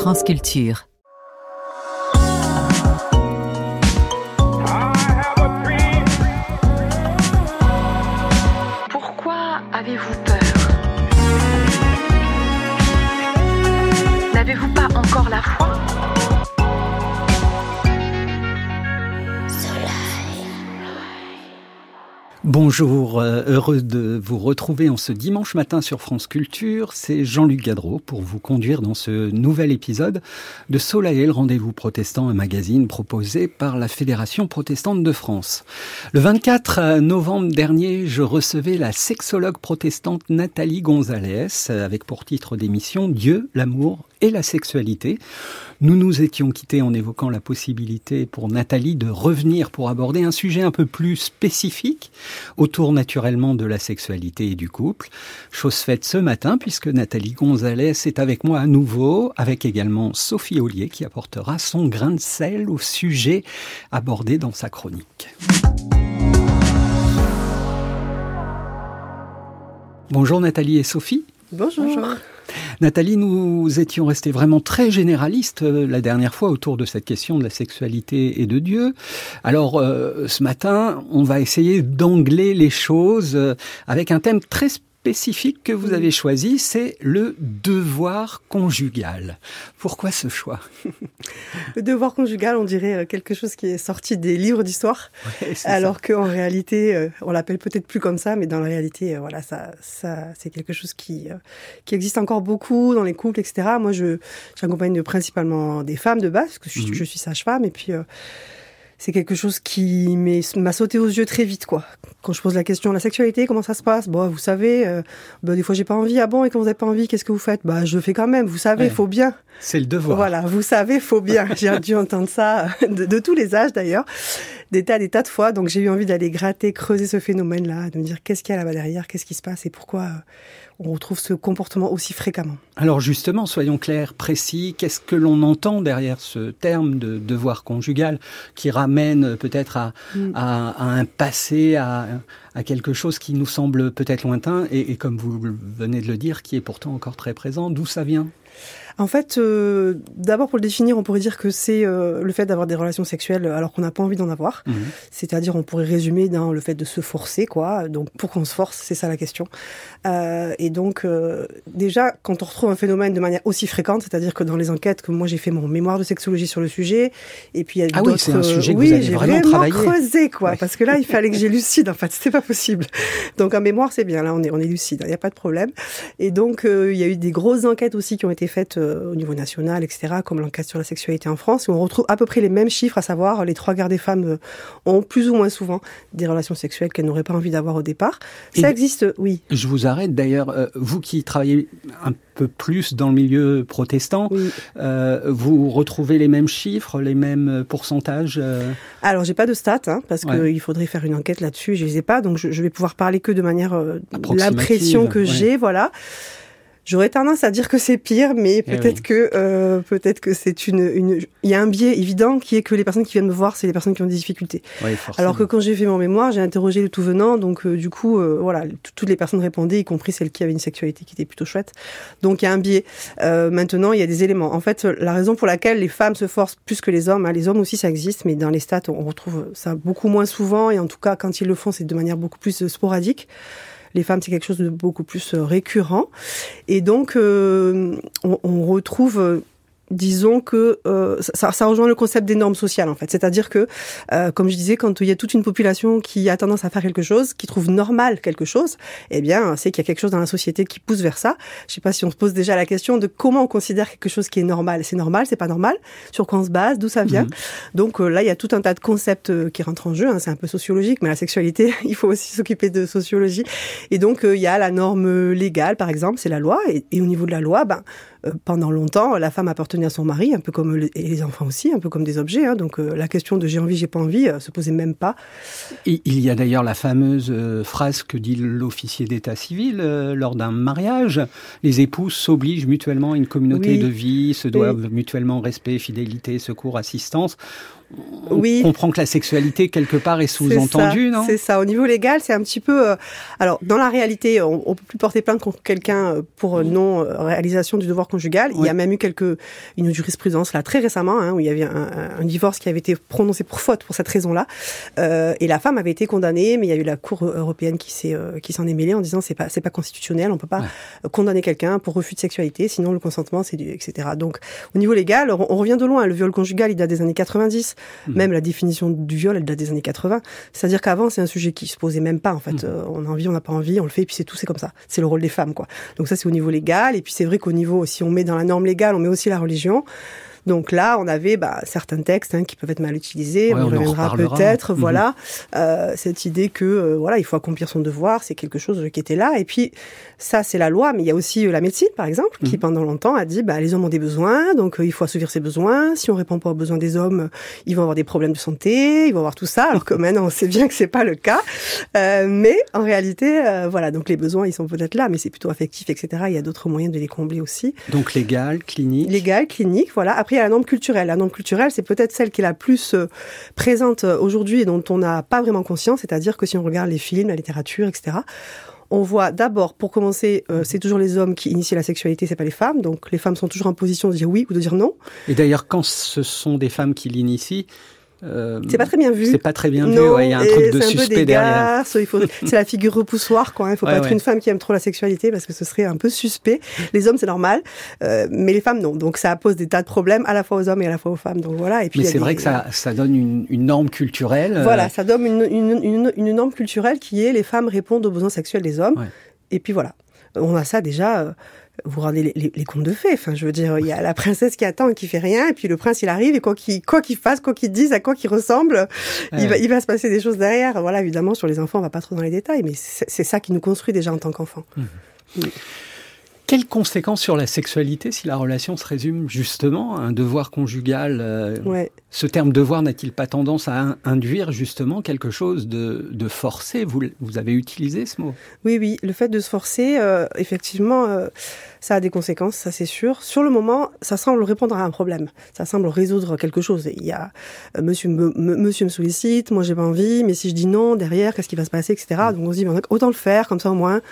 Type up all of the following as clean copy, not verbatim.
France Culture. Pourquoi avez-vous peur ? N'avez-vous pas encore la foi ? Bonjour, heureux de vous retrouver en ce dimanche matin sur France Culture. C'est Jean-Luc Gadreau pour vous conduire dans ce nouvel épisode de Soleil, le rendez-vous protestant, un magazine proposé par la Fédération protestante de France. Le 24 novembre dernier, je recevais la sexologue protestante Nathalie Gonzalez avec pour titre d'émission « Dieu, l'amour et la sexualité ». Nous nous étions quittés en évoquant la possibilité pour Nathalie de revenir pour aborder un sujet un peu plus spécifique autour naturellement de la sexualité et du couple. Chose faite ce matin puisque Nathalie Gonzalez est avec moi à nouveau, avec également Sophie Ollier qui apportera son grain de sel au sujet abordé dans sa chronique. Bonjour Nathalie et Sophie. Bonjour. Nathalie, nous étions restés vraiment très généralistes la dernière fois autour de cette question de la sexualité et de Dieu. Alors, ce matin, on va essayer d'angler les choses avec un thème très spécifique que vous avez choisi, c'est le devoir conjugal. Pourquoi ce choix ? Le devoir conjugal, on dirait quelque chose qui est sorti des livres d'histoire, alors qu'en réalité, on l'appelle peut-être plus comme ça, mais dans la réalité, voilà, ça, c'est quelque chose qui existe encore beaucoup dans les couples, etc. Moi, j'accompagne principalement des femmes de base, parce que je suis sage-femme, et puis c'est quelque chose qui m'a sauté aux yeux très vite, quoi. Quand je pose la question, la sexualité, comment ça se passe ? Bon, vous savez, des fois j'ai pas envie. Ah bon, et quand vous avez pas envie, qu'est-ce que vous faites ? Bah, je le fais quand même. Vous savez, faut bien. C'est le devoir. Voilà, vous savez, faut bien. J'ai dû entendre ça de tous les âges d'ailleurs, des tas de fois. Donc j'ai eu envie d'aller gratter, creuser ce phénomène-là, de me dire qu'est-ce qu'il y a là-bas derrière, qu'est-ce qui se passe et pourquoi on retrouve ce comportement aussi fréquemment. Alors justement, soyons clairs, précis, qu'est-ce que l'on entend derrière ce terme de devoir conjugal qui ramène peut-être à un passé, à quelque chose qui nous semble peut-être lointain et comme vous venez de le dire, qui est pourtant encore très présent. D'où ça vient ? En fait, d'abord pour le définir, on pourrait dire que c'est le fait d'avoir des relations sexuelles alors qu'on n'a pas envie d'en avoir. C'est-à-dire, on pourrait résumer dans le fait de se forcer, quoi. Donc, pourquoi on se force ? C'est ça la question. Et donc, déjà, quand on retrouve un phénomène de manière aussi fréquente, c'est-à-dire que dans les enquêtes, que moi j'ai fait mon mémoire de sexologie sur le sujet, et puis il y a d'autres... oui, c'est un sujet que vous avez vraiment travaillé. Oui, j'ai vraiment creusé, quoi. Parce que là, il fallait que j'élucide, en fait. C'était pas possible. Donc, un mémoire, c'est bien. Là, on est lucide. Il n'y a pas de problème. Et donc, il y a eu des grosses enquêtes aussi qui ont été faites au niveau national, etc., comme l'enquête sur la sexualité en France, où on retrouve à peu près les mêmes chiffres, à savoir les 3 quarts des femmes ont plus ou moins souvent des relations sexuelles qu'elles n'auraient pas envie d'avoir au départ. Ça existe, oui. Je vous arrête d'ailleurs, vous qui travaillez un peu plus dans le milieu protestant, vous retrouvez les mêmes chiffres, les mêmes pourcentages Alors, j'ai pas de stats, parce qu'il faudrait faire une enquête là-dessus, je les ai pas, donc je vais pouvoir parler que de manière l'impression que j'ai, voilà. J'aurais tendance à dire que c'est pire, mais peut-être que c'est il y a un biais évident qui est que les personnes qui viennent me voir, c'est les personnes qui ont des difficultés. Oui, forcément. Alors que quand j'ai fait mon mémoire, j'ai interrogé le tout venant, donc du coup, voilà, toutes les personnes répondaient, y compris celles qui avaient une sexualité qui était plutôt chouette. Donc il y a un biais. Maintenant, il y a des éléments. En fait, la raison pour laquelle les femmes se forcent plus que les hommes, les hommes aussi ça existe, mais dans les stats, on retrouve ça beaucoup moins souvent, et en tout cas, quand ils le font, c'est de manière beaucoup plus sporadique. Les femmes, c'est quelque chose de beaucoup plus récurrent. Et donc, on retrouve... disons que ça rejoint le concept des normes sociales, en fait. C'est-à-dire que, comme je disais, quand il y a toute une population qui a tendance à faire quelque chose, qui trouve normal quelque chose, eh bien, c'est qu'il y a quelque chose dans la société qui pousse vers ça. Je sais pas si on se pose déjà la question de comment on considère quelque chose qui est normal. C'est normal, c'est pas normal. Sur quoi on se base, d'où ça vient. Donc là, il y a tout un tas de concepts qui rentrent en jeu. C'est un peu sociologique, mais la sexualité, il faut aussi s'occuper de sociologie. Et donc, il y a la norme légale, par exemple, c'est la loi. Et au niveau de la loi, pendant longtemps, la femme appartenait à son mari, un peu comme et les enfants aussi, un peu comme des objets. Donc la question de j'ai envie, j'ai pas envie se posait même pas. Et il y a d'ailleurs la fameuse phrase que dit l'officier d'état civil lors d'un mariage. Les épouses s'obligent mutuellement à une communauté de vie, se doivent mutuellement respect, fidélité, secours, assistance. on comprend que la sexualité, quelque part, est sous-entendue, non ? C'est ça. Au niveau légal, c'est un petit peu... alors, dans la réalité, on peut plus porter plainte contre quelqu'un pour non-réalisation du devoir conjugal. Ouais. Il y a même eu une jurisprudence, là, très récemment, où il y avait un divorce qui avait été prononcé pour faute pour cette raison-là. Et la femme avait été condamnée, mais il y a eu la Cour européenne qui s'en est mêlée en disant c'est pas constitutionnel, on peut pas condamner quelqu'un pour refus de sexualité, sinon le consentement, etc. Donc, au niveau légal, on revient de loin. Le viol conjugal, il date des années 90. Même la définition du viol, elle date des années 80. C'est-à-dire qu'avant, c'est un sujet qui se posait même pas, en fait. On a envie, on n'a pas envie, on le fait, et puis c'est tout, c'est comme ça. C'est le rôle des femmes, quoi. Donc ça, c'est au niveau légal. Et puis c'est vrai qu'au niveau, si on met dans la norme légale, on met aussi la religion. Donc là, on avait certains textes qui peuvent être mal utilisés. On reviendra peut-être. Voilà, cette idée que il faut accomplir son devoir, c'est quelque chose qui était là. Et puis ça, c'est la loi, mais il y a aussi la médecine, par exemple, qui pendant longtemps a dit les hommes ont des besoins, donc il faut assouvir ces besoins. Si on répond pas aux besoins des hommes, ils vont avoir des problèmes de santé, ils vont avoir tout ça. Alors que maintenant, on sait bien que c'est pas le cas. Mais en réalité, donc les besoins, ils sont peut-être là, mais c'est plutôt affectif, etc. Il y a d'autres moyens de les combler aussi. Donc légal, clinique, voilà. Après, il y a la norme culturelle. La norme culturelle, c'est peut-être celle qui est la plus présente aujourd'hui et dont on n'a pas vraiment conscience. C'est-à-dire que si on regarde les films, la littérature, etc., on voit d'abord, pour commencer, c'est toujours les hommes qui initient la sexualité, c'est pas les femmes. Donc les femmes sont toujours en position de dire oui ou de dire non. Et d'ailleurs, quand ce sont des femmes qui l'initient, c'est pas très bien vu. C'est pas très bien vu. Il y a un truc de suspect derrière. C'est la figure repoussoir, quoi. Il faut pas être une femme qui aime trop la sexualité parce que ce serait un peu suspect. Les hommes, c'est normal, mais les femmes, non. Donc ça pose des tas de problèmes à la fois aux hommes et à la fois aux femmes. Donc voilà. Et puis mais c'est vrai que ça donne une norme culturelle. Voilà, ça donne une norme culturelle qui est les femmes répondent aux besoins sexuels des hommes. Ouais. Et puis voilà, on a ça déjà. Vous regardez les contes de fées. Enfin, je veux dire, il y a la princesse qui attend et qui fait rien, et puis le prince il arrive et quoi qu'il fasse, quoi qu'il dise, à quoi qu'il ressemble, il va se passer des choses derrière. Voilà, évidemment, sur les enfants, on va pas trop dans les détails, mais c'est ça qui nous construit déjà en tant qu'enfants. Quelles conséquences sur la sexualité si la relation se résume justement à un devoir conjugal Ce terme devoir n'a-t-il pas tendance à induire justement quelque chose de forcé ? Vous avez utilisé ce mot ? Oui, le fait de se forcer, effectivement, ça a des conséquences, ça c'est sûr. Sur le moment, ça semble répondre à un problème, ça semble résoudre quelque chose. Il y a monsieur me sollicite, moi j'ai pas envie, mais si je dis non, derrière, qu'est-ce qui va se passer, etc. Donc on se dit, autant le faire, comme ça au moins...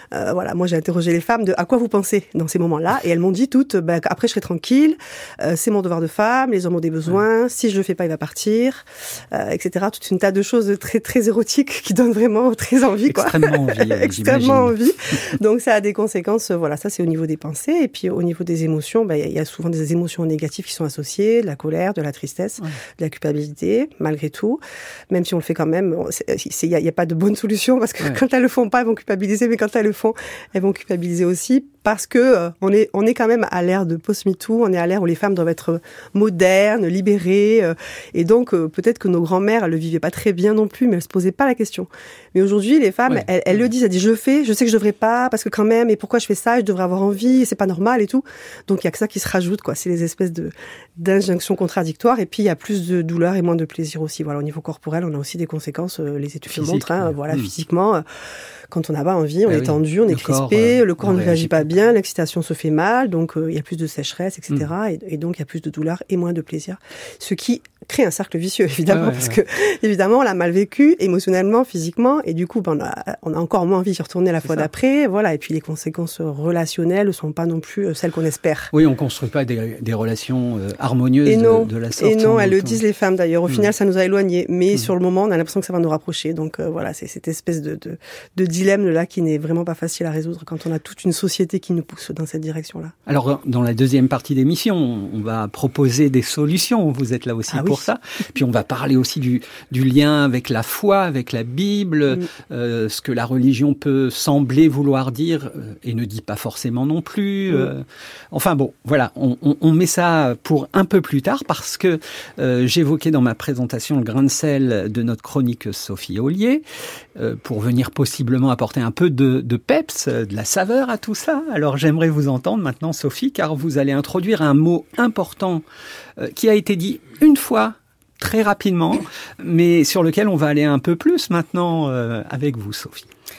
moi j'ai interrogé les femmes de à quoi vous pensez dans ces moments-là et elles m'ont dit toutes après je serai tranquille, c'est mon devoir de femme, les hommes ont des besoins, si je le fais pas il va partir, etc. Toute une tas de choses très très érotiques qui donnent vraiment très envie, quoi. Extrêmement envie. Extrêmement envie. Donc ça a des conséquences. Ça c'est au niveau des pensées et puis au niveau des émotions, il y a souvent des émotions négatives qui sont associées, de la colère, de la tristesse, de la culpabilité, malgré tout. Même si on le fait quand même, il y a pas de bonne solution parce que quand elles le font pas, elles vont culpabiliser, mais quand elles le font, elles vont culpabiliser aussi parce que on est quand même à l'ère de post-MeToo, on est à l'ère où les femmes doivent être modernes, libérées, et donc peut-être que nos grands-mères elles le vivaient pas très bien non plus, mais elles se posaient pas la question. Mais aujourd'hui, les femmes, elles le disent, elles disent je sais que je devrais pas, parce que quand même, et pourquoi je fais ça, je devrais avoir envie, c'est pas normal et tout. Donc il y a que ça qui se rajoute, quoi. C'est les espèces d'injonctions contradictoires, et puis il y a plus de douleur et moins de plaisir aussi. Voilà, au niveau corporel, on a aussi des conséquences, les études le montrent, physiquement. Quand on n'a pas envie, on est tendu, on est crispé, le corps ne réagit pas bien, l'excitation se fait mal, donc il y a plus de sécheresse, etc. Et donc il y a plus de douleur et moins de plaisir. Ce qui crée un cercle vicieux, évidemment, parce que, évidemment, on l'a mal vécu, émotionnellement, physiquement, et du coup, on a encore moins envie d'y retourner la fois d'après, voilà. Et puis les conséquences relationnelles ne sont pas non plus celles qu'on espère. Oui, on construit pas des relations harmonieuses de la sorte. Et non, elles le disent les femmes d'ailleurs. Au final, ça nous a éloignés, mais sur le moment, on a l'impression que ça va nous rapprocher. Donc voilà, c'est cette espèce de dilemme là qui n'est vraiment pas facile à résoudre quand on a toute une société qui nous pousse dans cette direction-là. Alors, dans la deuxième partie d'émission, on va proposer des solutions. Vous êtes là aussi pour ça. Puis on va parler aussi du lien avec la foi, avec la Bible, ce que la religion peut sembler vouloir dire et ne dit pas forcément non plus. Enfin bon, voilà, on met ça pour un peu plus tard parce que j'évoquais dans ma présentation le grain de sel de notre chroniqueuse Sophie Ollier pour venir possiblement apporter un peu de peps, de la saveur à tout ça. Alors j'aimerais vous entendre maintenant, Sophie, car vous allez introduire un mot important qui a été dit une fois, très rapidement, mais sur lequel on va aller un peu plus maintenant avec vous, Sophie.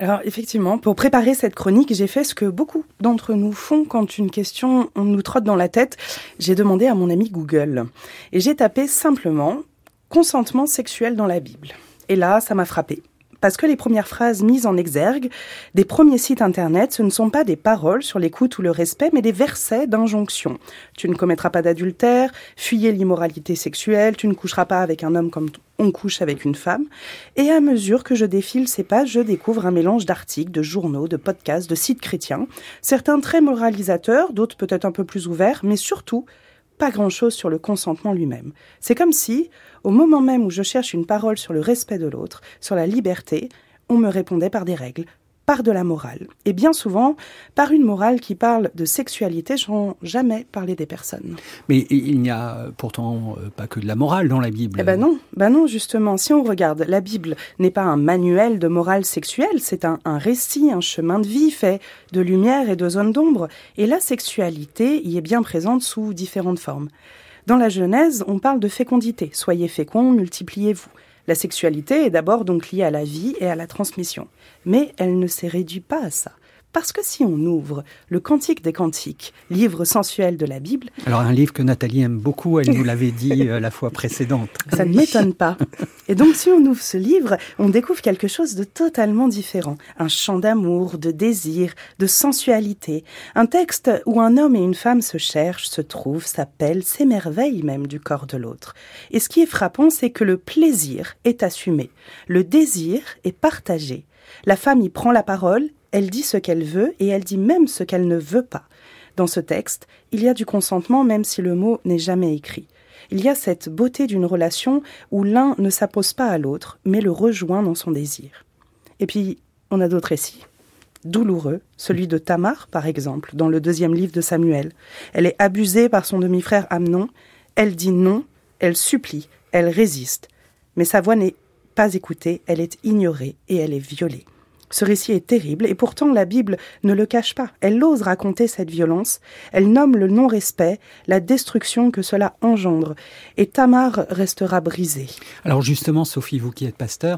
Alors effectivement, pour préparer cette chronique, j'ai fait ce que beaucoup d'entre nous font quand une question nous trotte dans la tête. J'ai demandé à mon ami Google et j'ai tapé simplement « consentement sexuel dans la Bible ». Et là, ça m'a frappée. Parce que les premières phrases mises en exergue des premiers sites internet, ce ne sont pas des paroles sur l'écoute ou le respect, mais des versets d'injonction. Tu ne commettras pas d'adultère, fuyez l'immoralité sexuelle, tu ne coucheras pas avec un homme comme on couche avec une femme. Et à mesure que je défile ces pages, je découvre un mélange d'articles, de journaux, de podcasts, de sites chrétiens, certains très moralisateurs, d'autres peut-être un peu plus ouverts, mais surtout pas grand-chose sur le consentement lui-même. C'est comme si, au moment même où je cherche une parole sur le respect de l'autre, sur la liberté, on me répondait par des règles, par de la morale. Et bien souvent, par une morale qui parle de sexualité sans jamais parler des personnes. Mais il n'y a pourtant pas que de la morale dans la Bible. Eh ben non, justement. Si on regarde, la Bible n'est pas un manuel de morale sexuelle, c'est un récit, un chemin de vie fait de lumière et de zones d'ombre. Et la sexualité y est bien présente sous différentes formes. Dans la Genèse, on parle de fécondité. Soyez féconds, multipliez-vous. La sexualité est d'abord donc liée à la vie et à la transmission. Mais elle ne s'est réduite pas à ça. Parce que si on ouvre le Cantique des Cantiques, livre sensuel de la Bible... Alors un livre que Nathalie aime beaucoup, elle nous l'avait dit la fois précédente. Ça ne m'étonne pas. Et donc si on ouvre ce livre, on découvre quelque chose de totalement différent. Un chant d'amour, de désir, de sensualité. Un texte où un homme et une femme se cherchent, se trouvent, s'appellent, s'émerveillent même du corps de l'autre. Et ce qui est frappant, c'est que le plaisir est assumé. Le désir est partagé. La femme y prend la parole, elle dit ce qu'elle veut et elle dit même ce qu'elle ne veut pas. Dans ce texte, il y a du consentement même si le mot n'est jamais écrit. Il y a cette beauté d'une relation où l'un ne s'oppose pas à l'autre, mais le rejoint dans son désir. Et puis, on a d'autres récits. Douloureux, celui de Tamar, par exemple, dans le 2e livre de Samuel. Elle est abusée par son demi-frère Amnon, elle dit non, elle supplie, elle résiste. Mais sa voix n'est pas écoutée, elle est ignorée et elle est violée. Ce récit est terrible et pourtant la Bible ne le cache pas. Elle ose raconter cette violence, elle nomme le non-respect, la destruction que cela engendre. Et Tamar restera brisée. Alors justement, Sophie, vous qui êtes pasteur,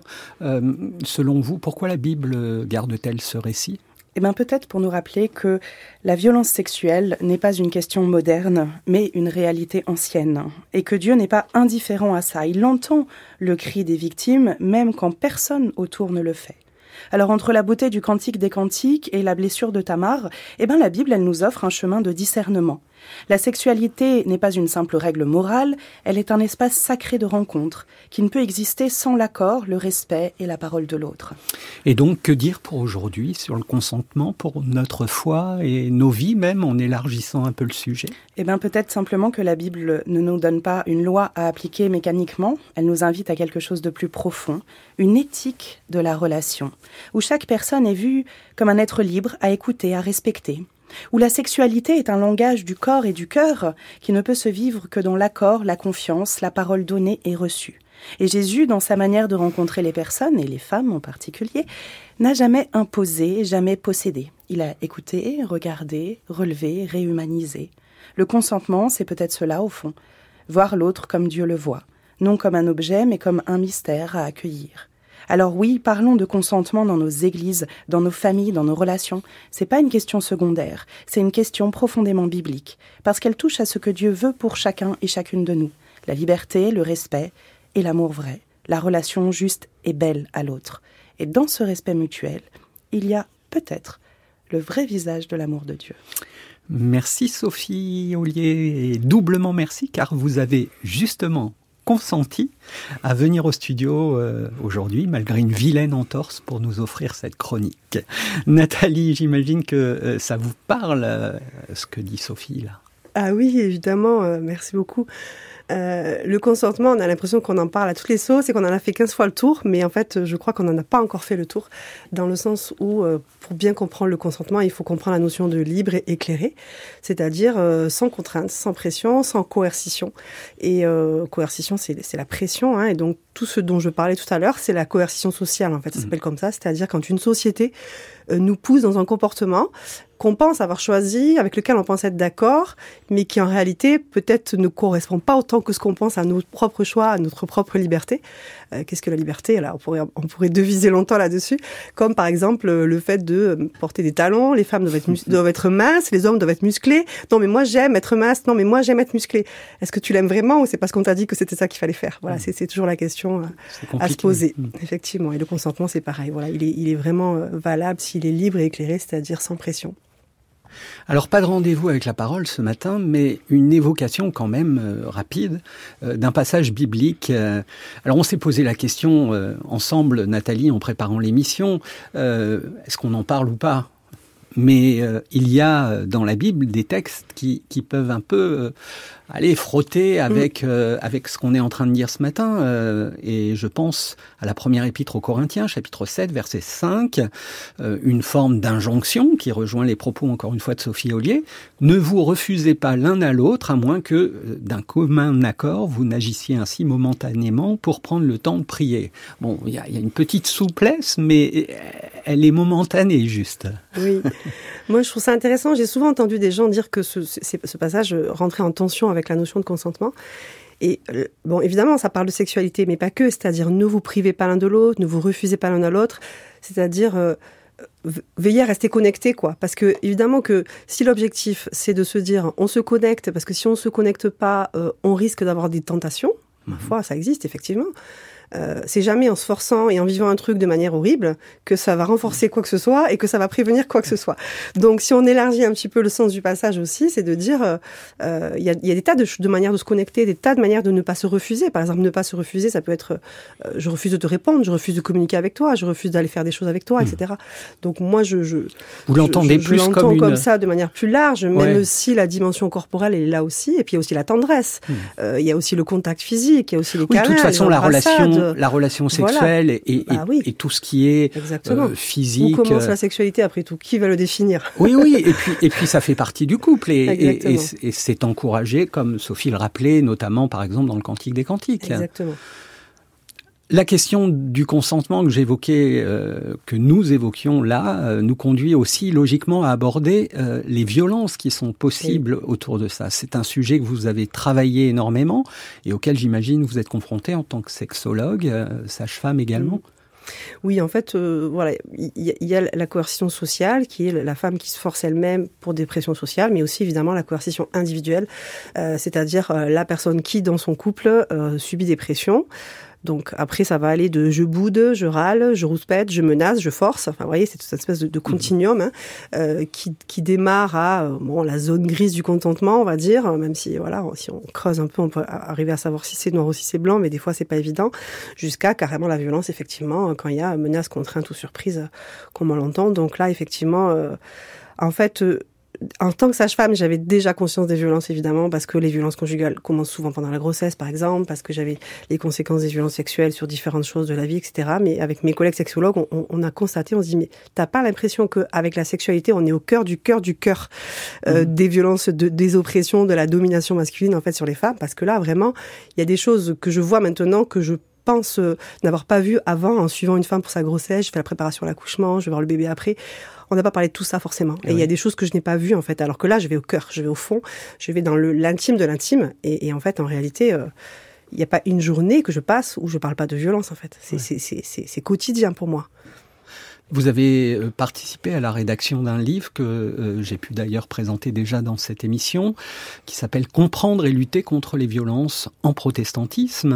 selon vous, pourquoi la Bible garde-t-elle ce récit ? Eh bien, peut-être pour nous rappeler que la violence sexuelle n'est pas une question moderne, mais une réalité ancienne. Et que Dieu n'est pas indifférent à ça. Il entend le cri des victimes, même quand personne autour ne le fait. Alors, entre la beauté du Cantique des Cantiques et la blessure de Tamar, la Bible, elle nous offre un chemin de discernement. La sexualité n'est pas une simple règle morale, elle est un espace sacré de rencontre, qui ne peut exister sans l'accord, le respect et la parole de l'autre. Et donc, que dire pour aujourd'hui sur le consentement, pour notre foi et nos vies même, en élargissant un peu le sujet ? Peut-être simplement que la Bible ne nous donne pas une loi à appliquer mécaniquement, elle nous invite à quelque chose de plus profond, une éthique de la relation, où chaque personne est vue comme un être libre à écouter, à respecter. Où la sexualité est un langage du corps et du cœur qui ne peut se vivre que dans l'accord, la confiance, la parole donnée et reçue. Et Jésus, dans sa manière de rencontrer les personnes, et les femmes en particulier, n'a jamais imposé, jamais possédé. Il a écouté, regardé, relevé, réhumanisé. Le consentement, c'est peut-être cela au fond. Voir l'autre comme Dieu le voit. Non comme un objet, mais comme un mystère à accueillir. Alors oui, parlons de consentement dans nos églises, dans nos familles, dans nos relations. C'est pas une question secondaire, c'est une question profondément biblique, parce qu'elle touche à ce que Dieu veut pour chacun et chacune de nous. La liberté, le respect et l'amour vrai, la relation juste et belle à l'autre. Et dans ce respect mutuel, il y a peut-être le vrai visage de l'amour de Dieu. Merci Sophie Ollier, et doublement merci car vous avez justement consenti à venir au studio aujourd'hui, malgré une vilaine entorse, pour nous offrir cette chronique. Nathalie, j'imagine que ça vous parle, ce que dit Sophie là. Ah oui, évidemment, merci beaucoup. Le consentement, on a l'impression qu'on en parle à toutes les sauces et qu'on en a fait 15 fois le tour, mais en fait, je crois qu'on n'en a pas encore fait le tour, dans le sens où, pour bien comprendre le consentement, il faut comprendre la notion de libre et éclairé, c'est-à-dire sans contrainte, sans pression, sans coercition. Et coercition, c'est la pression, et donc tout ce dont je parlais tout à l'heure, c'est la coercition sociale, en fait, ça s'appelle comme ça, c'est-à-dire quand une société nous pousse dans un comportement qu'on pense avoir choisi, avec lequel on pense être d'accord, mais qui en réalité peut-être ne correspond pas autant que ce qu'on pense à nos propres choix, à notre propre liberté. Qu'est-ce que la liberté? Là, on pourrait deviser longtemps là-dessus, comme par exemple le fait de porter des talons, les femmes doivent être minces, les hommes doivent être musclés. Non mais moi j'aime être mince, non mais moi j'aime être musclé. Est-ce que tu l'aimes vraiment ou c'est parce qu'on t'a dit que c'était ça qu'il fallait faire? Voilà, c'est toujours la question à se poser. Effectivement, et le consentement c'est pareil. Voilà, il est vraiment valable s'il est libre et éclairé, c'est-à-dire sans pression. Alors, pas de rendez-vous avec la parole ce matin, mais une évocation quand même rapide d'un passage biblique. Alors, on s'est posé la question ensemble, Nathalie, en préparant l'émission, est-ce qu'on en parle ou pas ? Mais il y a dans la Bible des textes qui peuvent un peu aller frotter avec ce qu'on est en train de dire ce matin. Et je pense à la première épître aux Corinthiens, chapitre 7, verset 5, une forme d'injonction qui rejoint les propos, encore une fois, de Sophie Ollier. Ne vous refusez pas l'un à l'autre, à moins que, d'un commun accord, vous n'agissiez ainsi momentanément pour prendre le temps de prier. Bon, il y a une petite souplesse, mais elle est momentanée, juste. Oui. Moi, je trouve ça intéressant. J'ai souvent entendu des gens dire que ce passage rentrait en tension avec la notion de consentement. Et bon, évidemment, ça parle de sexualité, mais pas que. C'est-à-dire, ne vous privez pas l'un de l'autre, ne vous refusez pas l'un à l'autre. C'est-à-dire, veillez à rester connecté, quoi. Parce que, évidemment, que si l'objectif, c'est de se dire, on se connecte, parce que si on se connecte pas, on risque d'avoir des tentations. Parfois, ça existe, effectivement. C'est jamais en se forçant et en vivant un truc de manière horrible que ça va renforcer quoi que ce soit et que ça va prévenir quoi que ce soit. Donc, si on élargit un petit peu le sens du passage aussi, c'est de dire, il y a des tas de manières de se connecter, des tas de manières de ne pas se refuser. Par exemple, ne pas se refuser, ça peut être, je refuse de te répondre, je refuse de communiquer avec toi, je refuse d'aller faire des choses avec toi, etc. Donc, moi, vous l'entendez plus l'entends comme ça, de manière plus large, même si la dimension corporelle est là aussi, et puis il y a aussi la tendresse, il y a aussi le contact physique, il y a aussi les câlins, de toute façon, la relation sexuelle et tout ce qui est physique. Où commence la sexualité après tout? Qui va le définir? Oui, et puis ça fait partie du couple et c'est encouragé, comme Sophie le rappelait, notamment par exemple dans le Cantique des Cantiques. Exactement. La question du consentement que j'évoquais, que nous évoquions là, nous conduit aussi logiquement à aborder les violences qui sont possibles autour de ça. C'est un sujet que vous avez travaillé énormément et auquel j'imagine vous êtes confronté en tant que sexologue, sage-femme également. Oui, en fait, voilà, il y a la coercition sociale, qui est la femme qui se force elle-même pour des pressions sociales, mais aussi évidemment la coercition individuelle, c'est-à-dire la personne qui, dans son couple, subit des pressions. Donc après, ça va aller de je boude, je râle, je rouspète, je menace, je force. Enfin, vous voyez, c'est toute cette espèce de continuum qui démarre à la zone grise du contentement, on va dire. Même si si on creuse un peu, on peut arriver à savoir si c'est noir ou si c'est blanc, mais des fois c'est pas évident. Jusqu'à carrément la violence, effectivement, quand il y a menace, contrainte ou surprise, comme on l'entend. Donc là, effectivement, en fait. En tant que sage-femme, j'avais déjà conscience des violences, évidemment, parce que les violences conjugales commencent souvent pendant la grossesse, par exemple, parce que j'avais les conséquences des violences sexuelles sur différentes choses de la vie, etc. Mais avec mes collègues sexologues, on a constaté, on se dit, mais t'as pas l'impression qu'avec la sexualité, on est au cœur du cœur des violences, des oppressions, de la domination masculine, en fait, sur les femmes? Parce que là, vraiment, il y a des choses que je vois maintenant que je pense n'avoir pas vu avant en suivant une femme pour sa grossesse. Je fais la préparation à l'accouchement, je vais voir le bébé après. On n'a pas parlé de tout ça forcément. Et il y a des choses que je n'ai pas vues en fait. Alors que là, je vais au cœur, je vais au fond, je vais dans l'intime de l'intime. Et en fait, en réalité, il n'y a pas une journée que je passe où je parle pas de violence en fait. C'est quotidien pour moi. Vous avez participé à la rédaction d'un livre que j'ai pu d'ailleurs présenter déjà dans cette émission, qui s'appelle « Comprendre et lutter contre les violences en protestantisme »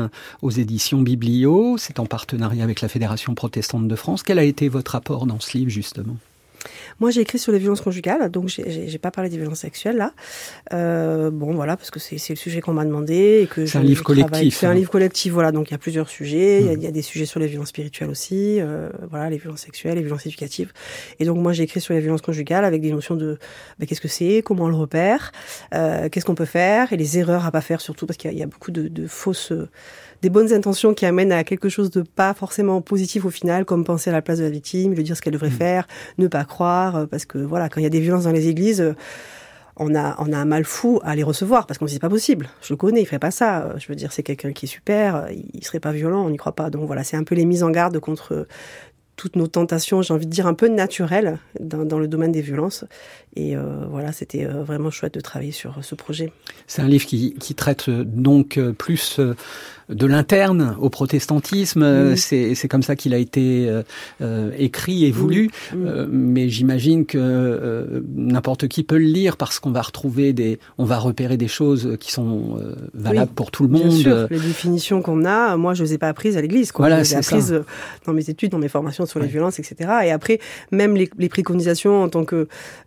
aux éditions Biblio. C'est en partenariat avec la Fédération protestante de France. Quel a été votre apport dans ce livre, justement ? Moi, j'ai écrit sur les violences conjugales, donc j'ai pas parlé des violences sexuelles là. Parce que c'est le sujet qu'on m'a demandé et que c'est un livre collectif. C'est un livre collectif, voilà. Donc il y a plusieurs sujets. Il y a des sujets sur les violences spirituelles aussi, les violences sexuelles, les violences éducatives. Et donc moi, j'ai écrit sur les violences conjugales avec des notions de qu'est-ce que c'est, comment on le repère, qu'est-ce qu'on peut faire et les erreurs à pas faire surtout parce qu'il y a beaucoup de fausses des bonnes intentions qui amènent à quelque chose de pas forcément positif au final, comme penser à la place de la victime, lui dire ce qu'elle devrait faire, ne pas croire, parce que quand il y a des violences dans les églises, on a un mal fou à les recevoir, parce qu'on se dit c'est pas possible, je le connais, il ferait pas ça, je veux dire c'est quelqu'un qui est super, il serait pas violent, on n'y croit pas. Donc voilà, c'est un peu les mises en garde contre toutes nos tentations, j'ai envie de dire un peu naturelles dans le domaine des violences. Et voilà, c'était vraiment chouette de travailler sur ce projet. C'est un livre qui traite donc plus de l'interne au protestantisme. C'est comme ça qu'il a été écrit et voulu. Mais j'imagine que n'importe qui peut le lire parce qu'on va on va repérer des choses qui sont valables pour tout le monde. Bien sûr, les définitions qu'on a, moi je les ai pas apprises à l'église. Voilà, je les ai apprises dans mes études, dans mes formations sur les violences, etc. Et après, même les préconisations en tant que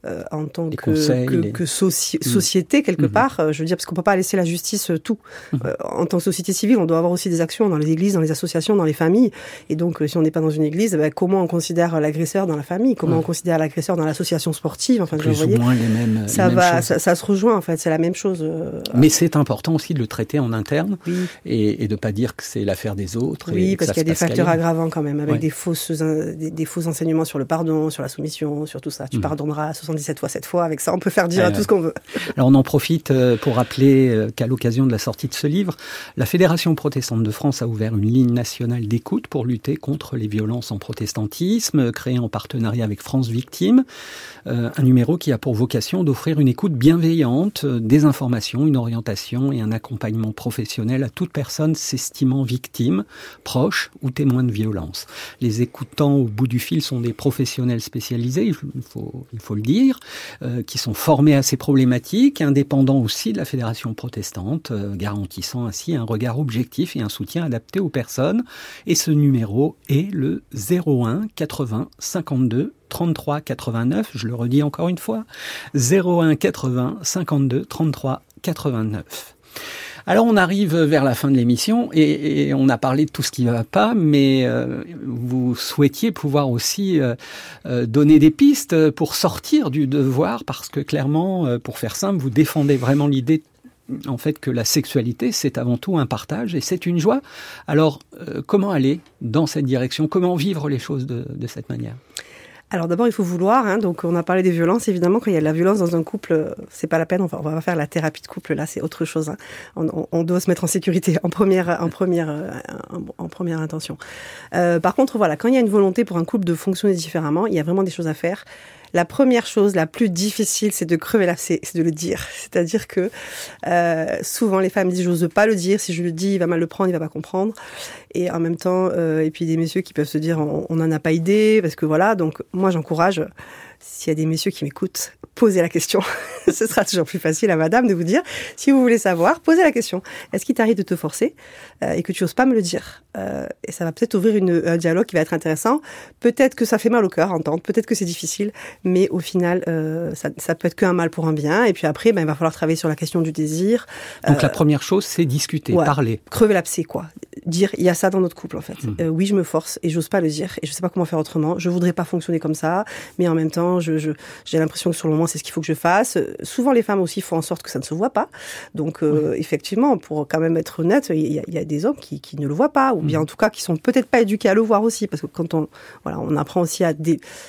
société quelque part, je veux dire, parce qu'on peut pas laisser la justice tout. En tant que société civile, on doit avoir aussi des actions dans les églises, dans les associations, dans les familles. Et donc, si on n'est pas dans une église, comment on considère l'agresseur dans la famille, comment on considère l'agresseur dans l'association sportive. Enfin, plus ou moins les mêmes choses. Ça se rejoint en fait, c'est la même chose. Mais c'est important aussi de le traiter en interne et de pas dire que c'est l'affaire des autres. Oui, parce qu'il y a des facteurs aggravants quand même, avec des faux enseignements sur le pardon, sur la soumission, sur tout ça. Tu pardonneras 77 fois, 7 fois. Avec ça, on peut faire dire tout ce qu'on veut. Alors, on en profite pour rappeler qu'à l'occasion de la sortie de ce livre, la Fédération protestante de France a ouvert une ligne nationale d'écoute pour lutter contre les violences en protestantisme, créée en partenariat avec France Victimes. Un numéro qui a pour vocation d'offrir une écoute bienveillante, des informations, une orientation et un accompagnement professionnel à toute personne s'estimant victime, proche ou témoin de violence. Les écoutants au bout du fil sont des professionnels spécialisés, il faut le dire, qui sont formés à ces problématiques, indépendants aussi de la Fédération protestante, garantissant ainsi un regard objectif et un soutien adapté aux personnes. Et ce numéro est le 01 80 52 33 89, je le redis encore une fois, 01 80 52 33 89. Alors on arrive vers la fin de l'émission et on a parlé de tout ce qui ne va pas, mais vous souhaitiez pouvoir aussi donner des pistes pour sortir du devoir, parce que clairement, pour faire simple, vous défendez vraiment l'idée en fait que la sexualité, c'est avant tout un partage et c'est une joie. Alors, comment aller dans cette direction? Comment vivre les choses de cette manière? Alors d'abord, il faut vouloir. Donc on a parlé des violences. Évidemment, quand il y a de la violence dans un couple, c'est pas la peine. On va faire la thérapie de couple. Là, c'est autre chose. On doit se mettre en sécurité en première intention. Par contre, voilà, quand il y a une volonté pour un couple de fonctionner différemment, il y a vraiment des choses à faire. La première chose, la plus difficile, c'est de crever l'abcès, c'est de le dire. C'est-à-dire que souvent les femmes disent « j'ose pas le dire, si je le dis, il va mal le prendre, il va pas comprendre ». Et en même temps, et puis des messieurs qui peuvent se dire « on n'en a pas idée », parce que voilà, donc moi j'encourage, s'il y a des messieurs qui m'écoutent, posez la question. Ce sera toujours plus facile à madame de vous dire, si vous voulez savoir, posez la question. Est-ce qu'il t'arrive de te forcer et que tu oses pas me le dire et ça va peut-être ouvrir un dialogue qui va être intéressant. Peut-être que ça fait mal au cœur à entendre, peut-être que c'est difficile, mais au final, ça peut être qu'un mal pour un bien. Et puis après, il va falloir travailler sur la question du désir. Donc la première chose, c'est discuter, parler. Crever l'abcès, quoi. Dire, il y a ça dans notre couple, en fait. Oui, je me force et j'ose pas le dire et je sais pas comment faire autrement. Je voudrais pas fonctionner comme ça, mais en même temps, j'ai l'impression que sur le moment, c'est ce qu'il faut que je fasse. Souvent, les femmes aussi font en sorte que ça ne se voit pas. Donc, effectivement, pour quand même être honnête, il y a des hommes qui ne le voient pas, ou bien en tout cas qui sont peut-être pas éduqués à le voir aussi, parce que quand on apprend aussi à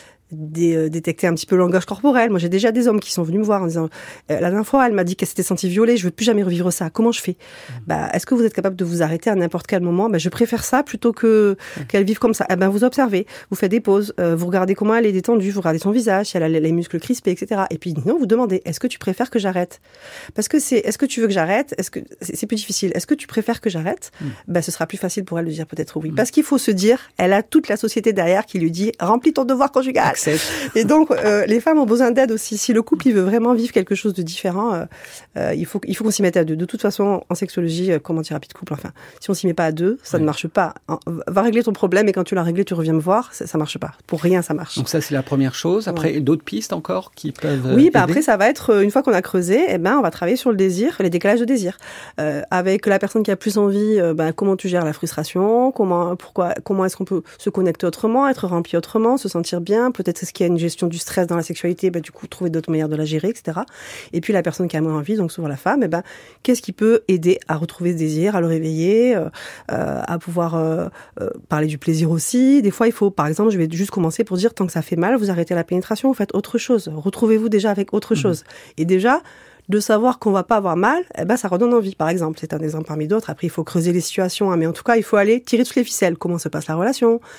détecter un petit peu le langage corporel. Moi, j'ai déjà des hommes qui sont venus me voir en disant la dernière fois, elle m'a dit qu'elle s'était sentie violée, je veux plus jamais revivre ça. Comment je fais? Est-ce que vous êtes capable de vous arrêter à n'importe quel moment? Je préfère ça plutôt que qu'elle vive comme ça. Vous observez, vous faites des pauses, vous regardez comment elle est détendue, vous regardez son visage, si elle a les muscles crispés, etc. Et puis non, vous demandez est-ce que tu préfères que j'arrête? Parce que est-ce que tu veux que j'arrête? Est-ce que c'est plus difficile? Est-ce que tu préfères que j'arrête? Ce sera plus facile pour elle de dire peut-être oui. Parce qu'il faut se dire, elle a toute la société derrière qui lui dit remplis ton devoir conjugal. Et donc, les femmes ont besoin d'aide aussi. Si le couple, il veut vraiment vivre quelque chose de différent, il faut qu'on s'y mette à deux. De toute façon, en sexologie, comme en thérapie de couple, enfin, si on s'y met pas à deux, ça ne marche pas. Va régler ton problème et quand tu l'as réglé, tu reviens me voir, ça marche pas. Pour rien, ça marche. Donc ça, c'est la première chose. Après, d'autres pistes encore qui peuvent Oui, aider. Après, ça va être, une fois qu'on a creusé, on va travailler sur le désir, les décalages de désir. Avec la personne qui a plus envie, comment tu gères la frustration, comment est-ce qu'on peut se connecter autrement, être rempli autrement, se sentir bien, peut-être est-ce qu'il y a une gestion du stress dans la sexualité, du coup trouver d'autres manières de la gérer, etc. Et puis la personne qui a moins envie, donc souvent la femme, qu'est-ce qui peut aider à retrouver ce désir, à le réveiller, à pouvoir parler du plaisir aussi. Des fois, il faut, par exemple, je vais juste commencer pour dire, tant que ça fait mal, vous arrêtez la pénétration, vous faites autre chose. Retrouvez-vous déjà avec autre chose. Et déjà, de savoir qu'on va pas avoir mal, ça redonne envie, par exemple. C'est un exemple parmi d'autres. Après, il faut creuser les situations, mais en tout cas, il faut aller tirer toutes les ficelles. Comment se passe la relation?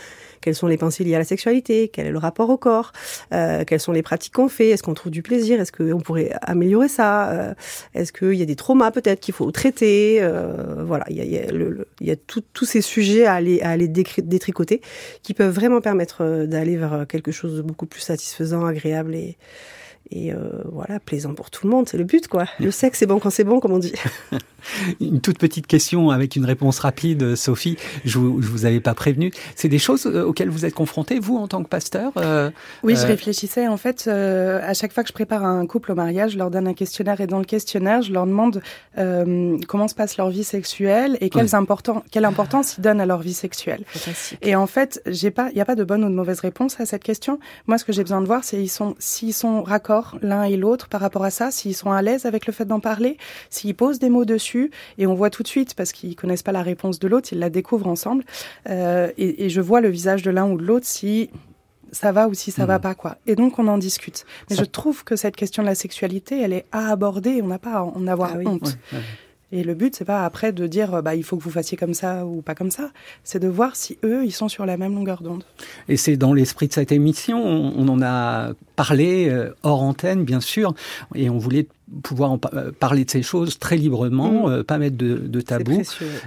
quelles sont les pensées liées à la sexualité, quel est le rapport au corps, quelles sont les pratiques qu'on fait, est-ce qu'on trouve du plaisir, est-ce qu'on pourrait améliorer ça, est-ce qu'il y a des traumas peut-être qu'il faut traiter, voilà, il y a tous ces sujets à aller détricoter qui peuvent vraiment permettre d'aller vers quelque chose de beaucoup plus satisfaisant, agréable et voilà, plaisant pour tout le monde, c'est le but, quoi. Le sexe, c'est bon quand c'est bon, comme on dit. Une toute petite question avec une réponse rapide, Sophie. Je vous avais pas prévenu. C'est des choses auxquelles vous êtes confrontée, vous, en tant que pasteur? Oui, je réfléchissais. En fait, à chaque fois que je prépare un couple au mariage, je leur donne un questionnaire et dans le questionnaire, je leur demande comment se passe leur vie sexuelle et quelle importance ils donnent à leur vie sexuelle. Fantastique. Et en fait, il n'y a pas de bonne ou de mauvaise réponse à cette question. Moi, ce que j'ai besoin de voir, c'est s'ils sont raccords l'un et l'autre par rapport à ça, s'ils sont à l'aise avec le fait d'en parler, s'ils posent des mots dessus, et on voit tout de suite, parce qu'ils connaissent pas la réponse de l'autre, ils la découvrent ensemble, et je vois le visage de l'un ou de l'autre si ça va ou si ça va pas, quoi. Et donc, on en discute. Mais je trouve que cette question de la sexualité, elle est à aborder, on n'a pas à en avoir honte. Ouais. Et le but, c'est pas après de dire il faut que vous fassiez comme ça ou pas comme ça. C'est de voir si eux, ils sont sur la même longueur d'onde. Et c'est dans l'esprit de cette émission, on en a parlé hors antenne, bien sûr, et on voulait pouvoir parler de ces choses très librement, pas mettre de tabou.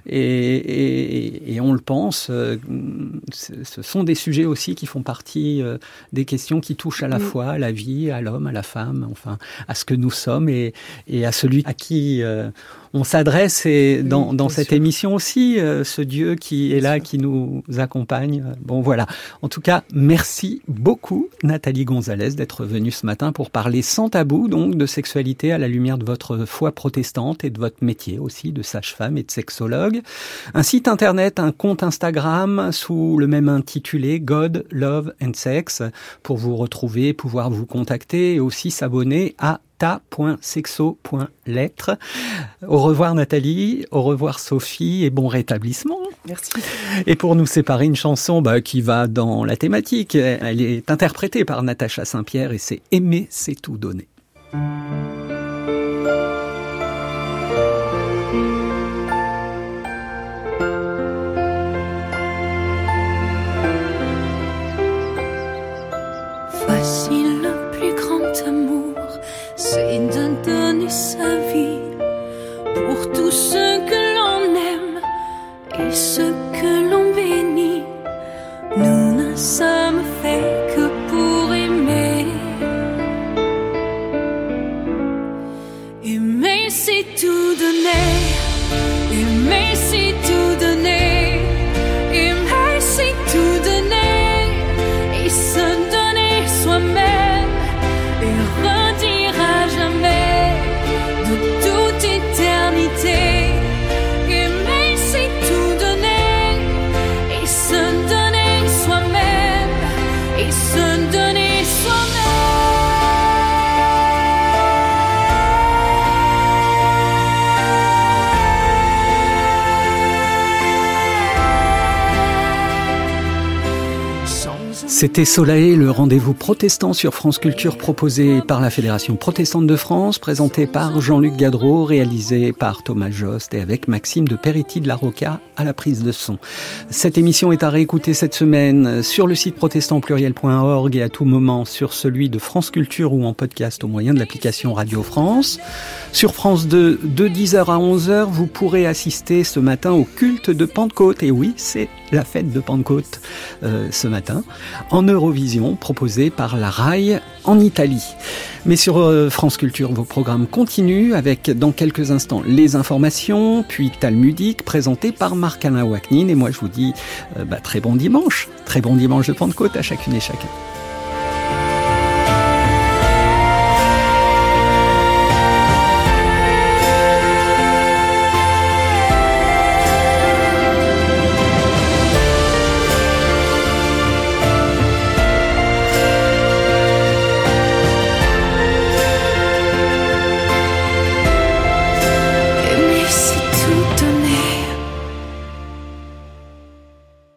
Et on le pense, ce sont des sujets aussi qui font partie des questions qui touchent à la fois à la vie, à l'homme, à la femme, enfin à ce que nous sommes et à celui à qui on s'adresse et dans cette émission aussi, ce Dieu qui est là, qui nous accompagne. Bon, voilà. En tout cas, merci beaucoup, Nathalie Gonzalez, d'être venue ce matin pour parler sans tabou, donc, de sexualité à la lumière de votre foi protestante et de votre métier aussi de sage-femme et de sexologue. Un site internet, un compte Instagram sous le même intitulé God, Love and Sex pour vous retrouver, pouvoir vous contacter et aussi s'abonner à ta.sexo.lettre. Au revoir Nathalie, au revoir Sophie et bon rétablissement. Merci. Et pour nous séparer, une chanson qui va dans la thématique. Elle est interprétée par Natacha Saint-Pierre et c'est Aimer, c'est tout donner. Voici le plus grand amour, c'est de donner sa vie pour tous ceux que l'on aime et ceux que l'on bénit. Nous ne sommes faits que pour aimer. Aimer, c'est tout donner. Aimer, c'est tout donner. Aimer, c'est tout donner. Et se donner soi-même et redire à jamais de toute éternité. Aimer, c'est tout donner. Et se donner soi-même et se donner C'était Solae, le rendez-vous protestant sur France Culture proposé par la Fédération protestante de France, présenté par Jean-Luc Gadreau, réalisé par Thomas Jost et avec Maxime de Peretti de la Rocca à la prise de son. Cette émission est à réécouter cette semaine sur le site protestantpluriel.org et à tout moment sur celui de France Culture ou en podcast au moyen de l'application Radio France. Sur France 2, de 10h à 11h, vous pourrez assister ce matin au culte de Pentecôte. Et oui, c'est la fête de Pentecôte ce matin, en Eurovision, proposée par la RAI en Italie. Mais sur France Culture, vos programmes continuent avec, dans quelques instants, les informations, puis Talmudique, présenté par Marc-Alain Waknin. Et moi, je vous dis très bon dimanche de Pentecôte à chacune et chacun.